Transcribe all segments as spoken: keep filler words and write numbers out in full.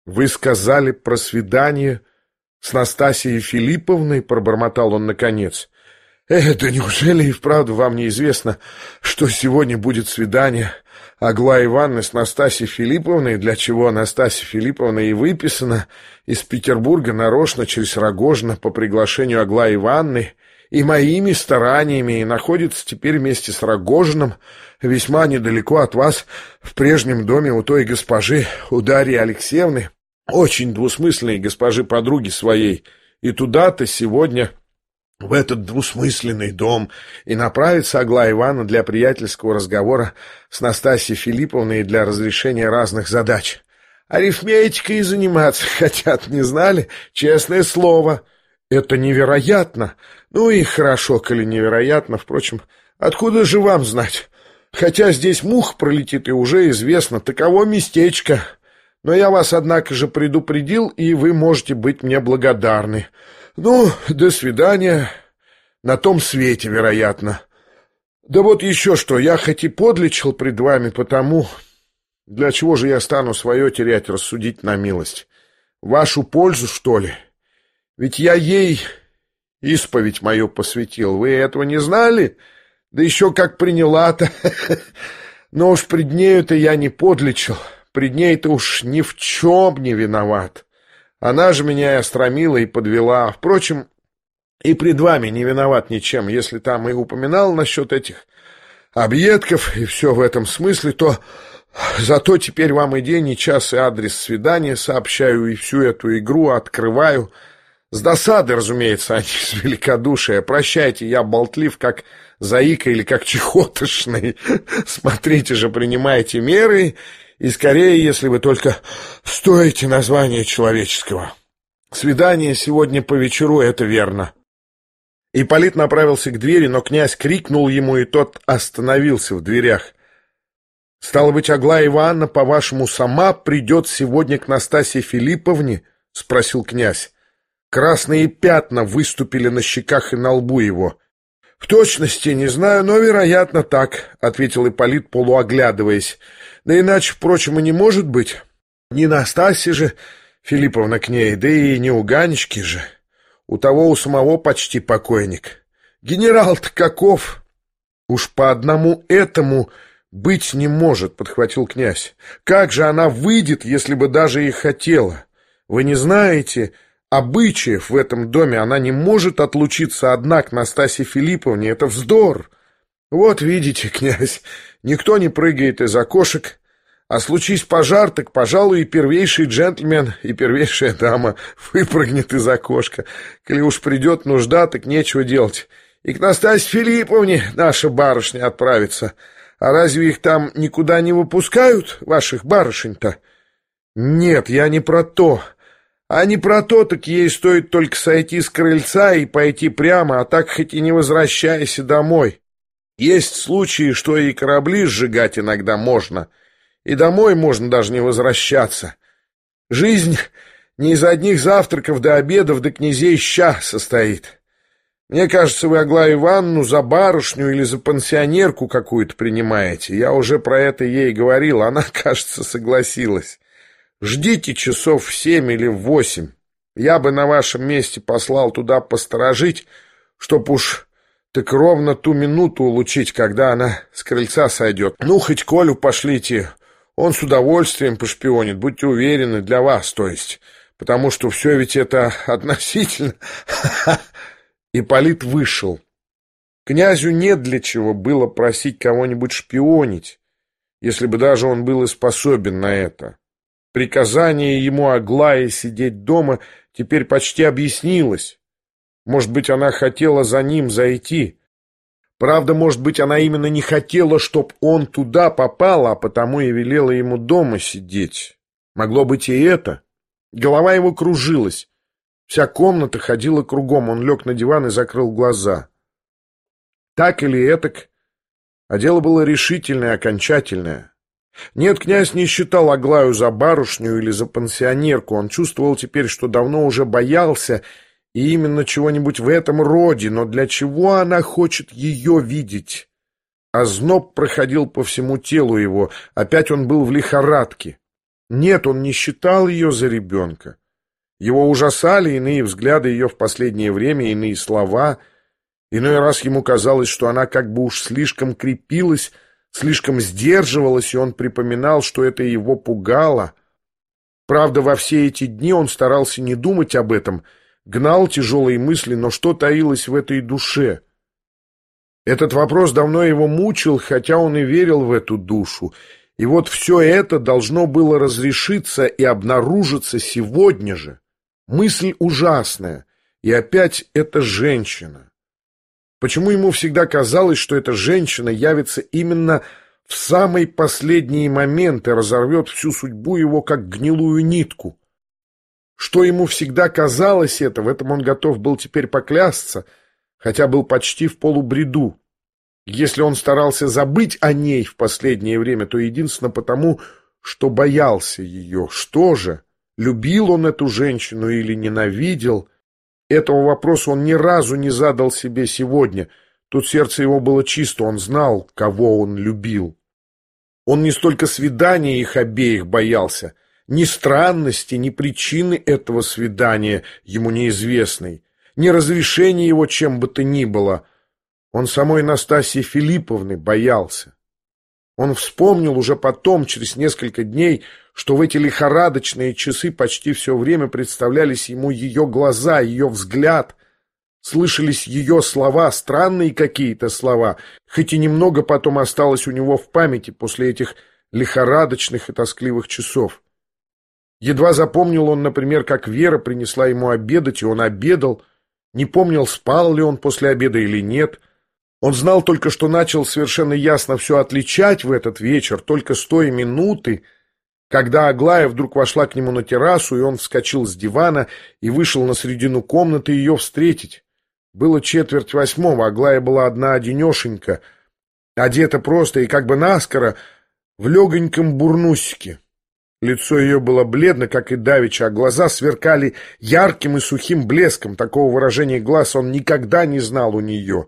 Вы сказали про свидание с Настасьей Филипповной, пробормотал он наконец. Эх, да неужели и вправду вам неизвестно, что сегодня будет свидание Аглаи Ивановны с Настасьей Филипповной, для чего Настасья Филипповна и выписана из Петербурга нарочно через Рогожина по приглашению Аглаи Ивановны и моими стараниями, и находится теперь вместе с Рогожиным весьма недалеко от вас в прежнем доме у той госпожи, у Дарьи Алексеевны, очень двусмысленной госпожи-подруги своей, и туда-то сегодня в этот двусмысленный дом и направится Аглая Ивановна для приятельского разговора с Настасьей Филипповной и для разрешения разных задач. Арифметикой заниматься хотят, не знали? Честное слово. Это невероятно. Ну и хорошо, коли невероятно. Впрочем, откуда же вам знать? Хотя здесь мух пролетит, и уже известно, таково местечко. Но я вас, однако же, предупредил, и вы можете быть мне благодарны. Ну, до свидания. На том свете, вероятно. Да вот еще что, я хоть и подлечил пред вами, потому... Для чего же я стану свое терять, рассудить на милость? Вашу пользу, что ли? Ведь я ей исповедь мою посвятил. Вы этого не знали? Да еще как приняла-то. Но уж пред нею-то я не подлечил. Пред ней-то уж ни в чем не виноват. Она же меня и остромила, и подвела. Впрочем, и пред вами не виноват ничем. Если там и упоминал насчет этих объедков и все в этом смысле, то зато теперь вам и день, и час, и адрес свидания сообщаю, и всю эту игру открываю. С досады, разумеется, а не с великодушия. Прощайте, я болтлив, как заика или как чехотошный. Смотрите же, принимайте меры, и скорее, если вы только стоите названия человеческого. Свидание сегодня по вечеру, это верно. Ипполит направился к двери, но князь крикнул ему, и тот остановился в дверях. «Стало быть, Аглая Ивановна, по-вашему, сама придет сегодня к Настасье Филипповне?» — спросил князь. Красные пятна выступили на щеках и на лбу его. — В точности не знаю, но, вероятно, так, — ответил Ипполит, полуоглядываясь. — Да иначе, впрочем, и не может быть. Не Настасья же Филипповна к ней, да и не у Ганечки же. У того у самого почти покойник. Генерал-то каков? — Уж по одному этому быть не может, — подхватил князь. — Как же она выйдет, если бы даже и хотела? Вы не знаете... Обычаев в этом доме, она не может отлучиться одна к Настасье Филипповне. Это вздор. Вот видите, князь, никто не прыгает из окошек, а случись пожар, так, пожалуй, и первейший джентльмен, и первейшая дама выпрыгнет из окошка. Коли уж придет нужда, так нечего делать. И к Настасье Филипповне наша барышня отправится. А разве их там никуда не выпускают, ваших барышень-то? Нет, я не про то. А не про то, так ей стоит только сойти с крыльца и пойти прямо, а так хоть и не возвращайся домой. Есть случаи, что и корабли сжигать иногда можно, и домой можно даже не возвращаться. Жизнь не из одних завтраков до обедов до князей ща состоит. Мне кажется, вы Аглаю Ивановну за барышню или за пансионерку какую-то принимаете. Я уже про это ей говорил, она, кажется, согласилась. Ждите часов в семь или в восемь. Я бы на вашем месте послал туда посторожить, чтоб уж так ровно ту минуту улучить, когда она с крыльца сойдет. Ну, хоть Колю пошлите, он с удовольствием пошпионит, будьте уверены, для вас, то есть, потому что все ведь это относительно. Ипполит вышел. Князю не для чего было просить кого-нибудь шпионить, если бы даже он был и способен на это. Приказание ему Аглае сидеть дома теперь почти объяснилось. Может быть, она хотела за ним зайти. Правда, может быть, она именно не хотела, чтоб он туда попал, а потому и велела ему дома сидеть. Могло быть и это. Голова его кружилась. Вся комната ходила кругом. Он лег на диван и закрыл глаза. Так или этак, а дело было решительное, окончательное. Нет, князь не считал Аглаю за барышню или за пансионерку. Он чувствовал теперь, что давно уже боялся, и именно чего-нибудь в этом роде, но для чего она хочет ее видеть? Озноб проходил по всему телу его, опять он был в лихорадке. Нет, он не считал ее за ребенка. Его ужасали иные взгляды ее в последнее время, иные слова. Иной раз ему казалось, что она как бы уж слишком крепилась, слишком сдерживалась, и он припоминал, что это его пугало. Правда, во все эти дни он старался не думать об этом, гнал тяжелые мысли, но что таилось в этой душе? Этот вопрос давно его мучил, хотя он и верил в эту душу. И вот все это должно было разрешиться и обнаружиться сегодня же. Мысль ужасная. И опять эта женщина. Почему ему всегда казалось, что эта женщина явится именно в самый последний момент и разорвет всю судьбу его, как гнилую нитку? Что ему всегда казалось это, в этом он готов был теперь поклясться, хотя был почти в полубреду. Если он старался забыть о ней в последнее время, то единственно потому, что боялся ее. Что же, любил он эту женщину или ненавидел? Этого вопроса он ни разу не задал себе сегодня. Тут сердце его было чисто, он знал, кого он любил. Он не столько свидания их обеих боялся, ни странности, ни причины этого свидания ему неизвестной, ни разрешения его чем бы то ни было. Он самой Настасьи Филипповны боялся. Он вспомнил уже потом, через несколько дней, что в эти лихорадочные часы почти все время представлялись ему ее глаза, ее взгляд, слышались ее слова, странные какие-то слова, хоть и немного потом осталось у него в памяти после этих лихорадочных и тоскливых часов. Едва запомнил он, например, как Вера принесла ему обедать, и он обедал, не помнил, спал ли он после обеда или нет. Он знал только, что начал совершенно ясно все отличать в этот вечер, только с той минуты, когда Аглая вдруг вошла к нему на террасу, и он вскочил с дивана и вышел на середину комнаты ее встретить. Было четверть восьмого, Аглая была одна-одинешенька, одета просто и как бы наскоро в легоньком бурнусике. Лицо ее было бледно, как и давеча, а глаза сверкали ярким и сухим блеском. Такого выражения глаз он никогда не знал у нее.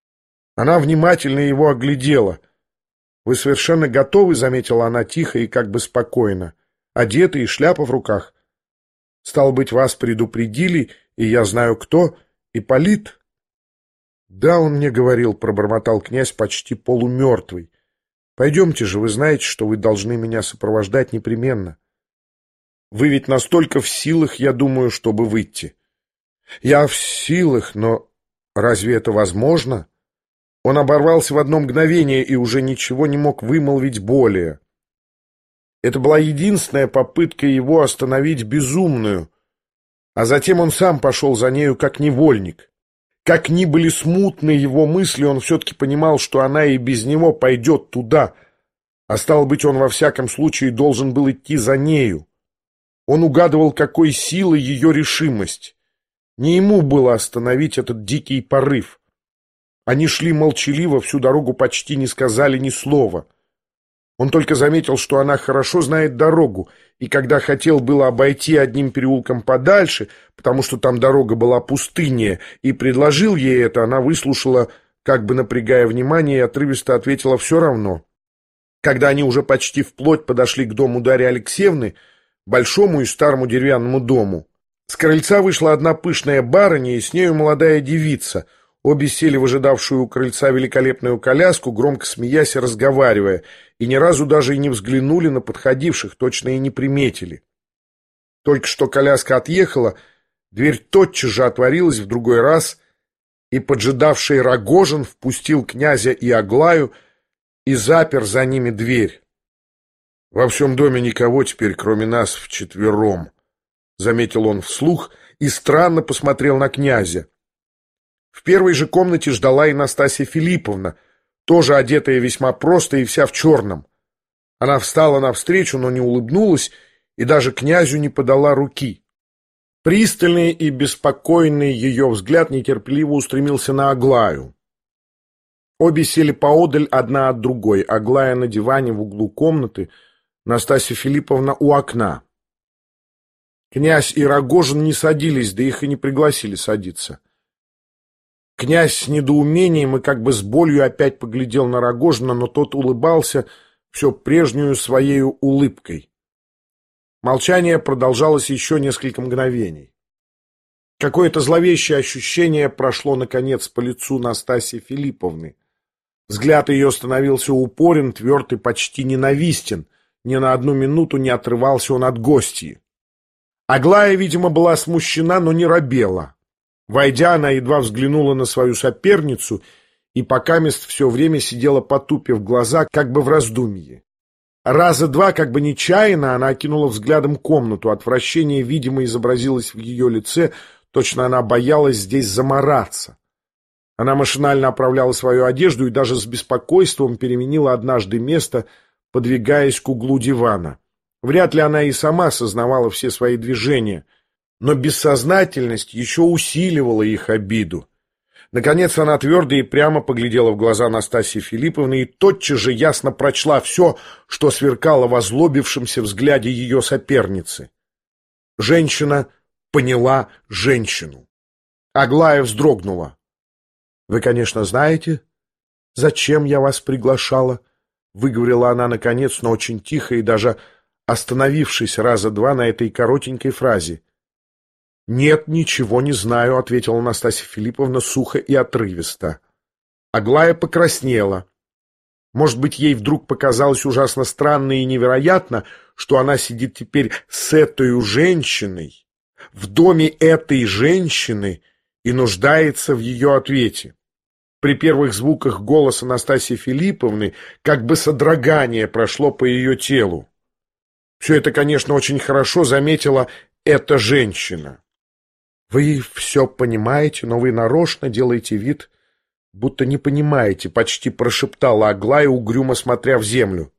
Она внимательно его оглядела. «Вы совершенно готовы?» — заметила она тихо и как бы спокойно. «Одеты и шляпа в руках. Стало быть, вас предупредили, и я знаю кто. Ипполит?» «Да, он мне говорил», — пробормотал князь почти полумертвый. «Пойдемте же, вы знаете, что вы должны меня сопровождать непременно. Вы ведь настолько в силах, я думаю, чтобы выйти». «Я в силах, но разве это возможно?» Он оборвался в одно мгновение и уже ничего не мог вымолвить более. Это была единственная попытка его остановить безумную, а затем он сам пошел за нею как невольник. Как ни были смутны его мысли, он все-таки понимал, что она и без него пойдет туда, а стало быть, он во всяком случае должен был идти за нею. Он угадывал, какой силой ее решимость. Не ему было остановить этот дикий порыв. Они шли молчаливо, всю дорогу почти не сказали ни слова. Он только заметил, что она хорошо знает дорогу, и когда хотел было обойти одним переулком подальше, потому что там дорога была пустыннее, и предложил ей это, она выслушала, как бы напрягая внимание, и отрывисто ответила «все равно». Когда они уже почти вплоть подошли к дому Дарьи Алексеевны, большому и старому деревянному дому, с крыльца вышла одна пышная барыня и с нею молодая девица. Обе сели в ожидавшую у крыльца великолепную коляску, громко смеясь и разговаривая, и ни разу даже и не взглянули на подходивших, точно и не приметили. Только что коляска отъехала, дверь тотчас же отворилась в другой раз, и поджидавший Рогожин впустил князя и Аглаю и запер за ними дверь. «Во всем доме никого теперь, кроме нас вчетвером», — заметил он вслух и странно посмотрел на князя. В первой же комнате ждала и Настасья Филипповна, тоже одетая весьма просто и вся в черном. Она встала навстречу, но не улыбнулась и даже князю не подала руки. Пристальный и беспокойный ее взгляд нетерпеливо устремился на Аглаю. Обе сели поодаль одна от другой, Аглая на диване в углу комнаты, Настасья Филипповна у окна. Князь и Рогожин не садились, да их и не пригласили садиться. Князь с недоумением и как бы с болью опять поглядел на Рогожина, но тот улыбался все прежнюю своею улыбкой. Молчание продолжалось еще несколько мгновений. Какое-то зловещее ощущение прошло, наконец, по лицу Настасьи Филипповны. Взгляд ее становился упорен, тверд и почти ненавистен. Ни на одну минуту не отрывался он от гостьи. Аглая, видимо, была смущена, но не робела. Войдя, она едва взглянула на свою соперницу и покамест все время сидела, потупив глаза, как бы в раздумье. Раза два, как бы нечаянно, она окинула взглядом комнату. Отвращение, видимо, изобразилось в ее лице, точно она боялась здесь замараться. Она машинально оправляла свою одежду и даже с беспокойством переменила однажды место, подвигаясь к углу дивана. Вряд ли она и сама сознавала все свои движения, но бессознательность еще усиливала их обиду. Наконец она твердо и прямо поглядела в глаза Настасьи Филипповны и тотчас же ясно прочла все, что сверкало в озлобившемся взгляде ее соперницы. Женщина поняла женщину. Аглая вздрогнула. «Вы, конечно, знаете, зачем я вас приглашала?» — выговорила она наконец, но очень тихо и даже остановившись раза два на этой коротенькой фразе. «Нет, ничего не знаю», — ответила Настасья Филипповна сухо и отрывисто. Аглая покраснела. Может быть, ей вдруг показалось ужасно странно и невероятно, что она сидит теперь с этой женщиной, в доме этой женщины и нуждается в ее ответе. При первых звуках голоса Настасьи Филипповны как бы содрогание прошло по ее телу. Все это, конечно, очень хорошо заметила эта женщина. «Вы все понимаете, но вы нарочно делаете вид, будто не понимаете», — почти прошептала Аглая, угрюмо смотря в землю.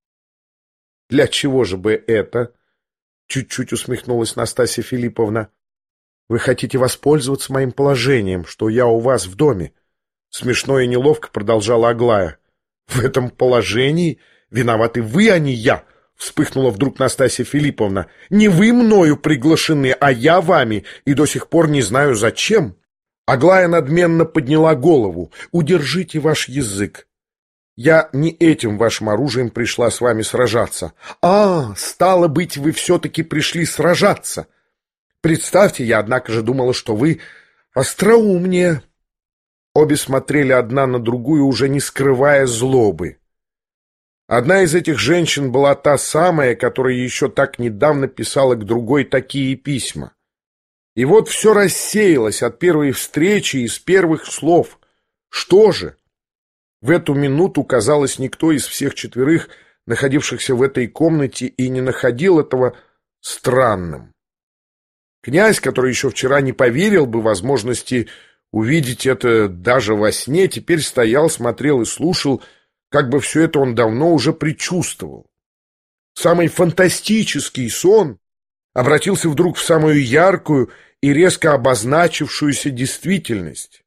«Для чего же бы это?» — чуть-чуть усмехнулась Настасья Филипповна. «Вы хотите воспользоваться моим положением, что я у вас в доме?» Смешно и неловко продолжала Аглая. «В этом положении виноваты вы, а не я!» Вспыхнула вдруг Настасья Филипповна. «Не вы мною приглашены, а я вами, и до сих пор не знаю зачем». Аглая надменно подняла голову. «Удержите ваш язык. Я не этим вашим оружием пришла с вами сражаться». «А, стало быть, вы все-таки пришли сражаться. Представьте, я, однако же, думала, что вы остроумнее». Обе смотрели одна на другую, уже не скрывая злобы. Одна из этих женщин была та самая, которая еще так недавно писала к другой такие письма. И вот все рассеялось от первой встречи и с первых слов. Что же? В эту минуту, казалось, никто из всех четверых, находившихся в этой комнате, и не находил этого странным. Князь, который еще вчера не поверил бы возможности увидеть это даже во сне, теперь стоял, смотрел и слушал, как бы все это он давно уже предчувствовал. Самый фантастический сон обратился вдруг в самую яркую и резко обозначившуюся действительность.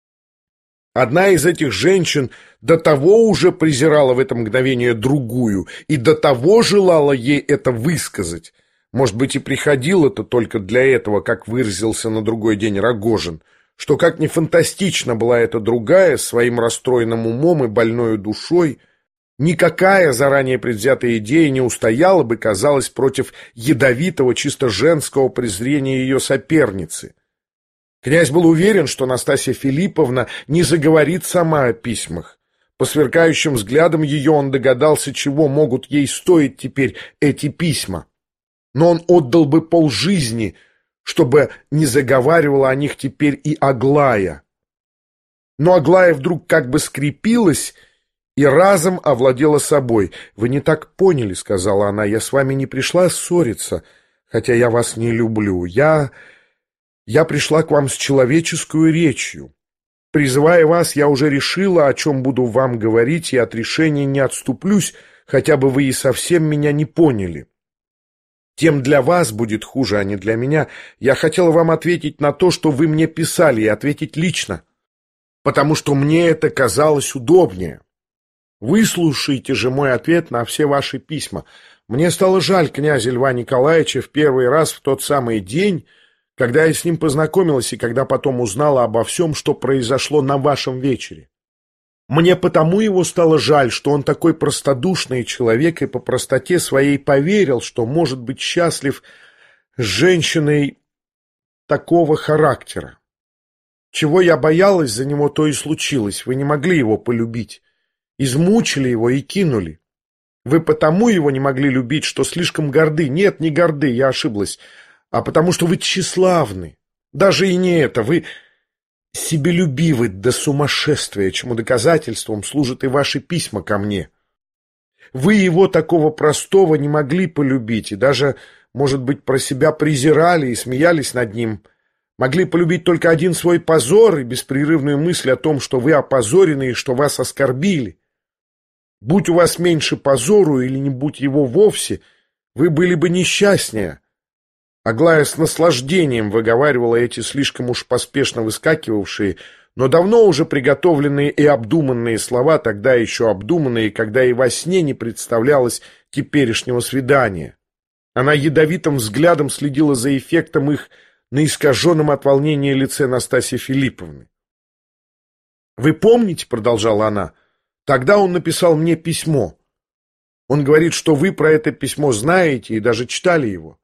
Одна из этих женщин до того уже презирала в это мгновение другую и до того желала ей это высказать. Может быть, и приходило-то только для этого, как выразился на другой день Рогожин, что как ни фантастична была эта другая, своим расстроенным умом и больною душой, никакая заранее предвзятая идея не устояла бы, казалось, против ядовитого, чисто женского презрения ее соперницы. Князь был уверен, что Настасья Филипповна не заговорит сама о письмах. По сверкающим взглядам ее он догадался, чего могут ей стоить теперь эти письма. Но он отдал бы полжизни, чтобы не заговаривала о них теперь и Аглая. Но Аглая вдруг как бы скрепилась и разом овладела собой. «Вы не так поняли», — сказала она, — «я с вами не пришла ссориться, хотя я вас не люблю. Я... я пришла к вам с человеческую речью. Призывая вас, я уже решила, о чем буду вам говорить, и от решения не отступлюсь, хотя бы вы и совсем меня не поняли. Тем для вас будет хуже, а не для меня. Я хотела вам ответить на то, что вы мне писали, и ответить лично, потому что мне это казалось удобнее. Выслушайте же мой ответ на все ваши письма. Мне стало жаль князя Льва Николаевича в первый раз в тот самый день, когда я с ним познакомилась и когда потом узнала обо всем, что произошло на вашем вечере. Мне потому его стало жаль, что он такой простодушный человек и по простоте своей поверил, что может быть счастлив с женщиной такого характера. Чего я боялась за него, то и случилось. Вы не могли его полюбить. Измучили его и кинули. Вы потому его не могли любить, что слишком горды. Нет, не горды, я ошиблась. А потому что вы тщеславны. Даже и не это. Вы себелюбивы до сумасшествия, чему доказательством служат и ваши письма ко мне. Вы его такого простого не могли полюбить, и даже, может быть, про себя презирали и смеялись над ним. Могли полюбить только один свой позор и беспрерывную мысль о том, что вы опозорены и что вас оскорбили. Будь у вас меньше позору или не будь его вовсе, вы были бы несчастнее. Аглая с наслаждением выговаривала эти слишком уж поспешно выскакивавшие, но давно уже приготовленные и обдуманные слова, тогда еще обдуманные, когда и во сне не представлялось теперешнего свидания. Она ядовитым взглядом следила за эффектом их на искаженном от волнения лице Настасьи Филипповны. «Вы помните, — продолжала она, — тогда он написал мне письмо. Он говорит, что вы про это письмо знаете и даже читали его.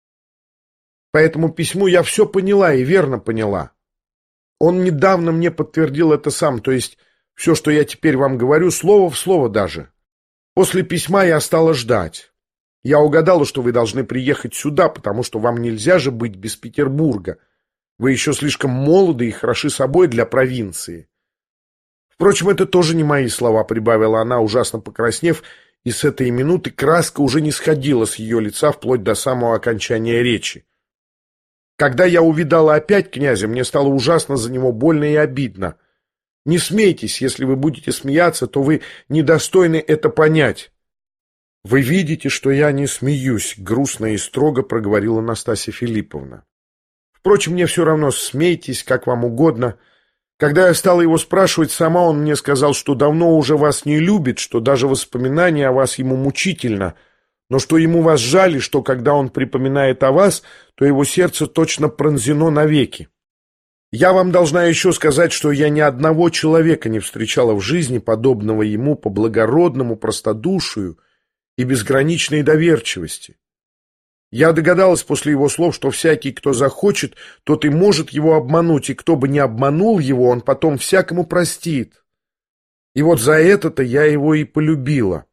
По этому письму я все поняла и верно поняла. Он недавно мне подтвердил это сам, то есть все, что я теперь вам говорю, слово в слово даже. После письма я стала ждать. Я угадала, что вы должны приехать сюда, потому что вам нельзя же быть без Петербурга. Вы еще слишком молоды и хороши собой для провинции. Впрочем, это тоже не мои слова, — прибавила она, ужасно покраснев, и с этой минуты краска уже не сходила с ее лица вплоть до самого окончания речи. Когда я увидала опять князя, мне стало ужасно за него больно и обидно. Не смейтесь, если вы будете смеяться, то вы недостойны это понять. Вы видите, что я не смеюсь, — грустно и строго проговорила Настасья Филипповна. Впрочем, мне все равно, смейтесь, как вам угодно. Когда я стала его спрашивать сама, он мне сказал, что давно уже вас не любит, что даже воспоминание о вас ему мучительно, но что ему вас жаль, и что когда он припоминает о вас, то его сердце точно пронзено навеки. Я вам должна еще сказать, что я ни одного человека не встречала в жизни, подобного ему по благородному простодушию и безграничной доверчивости. Я догадалась после его слов, что всякий, кто захочет, тот и может его обмануть, и кто бы не обманул его, он потом всякому простит. И вот за это-то я его и полюбила.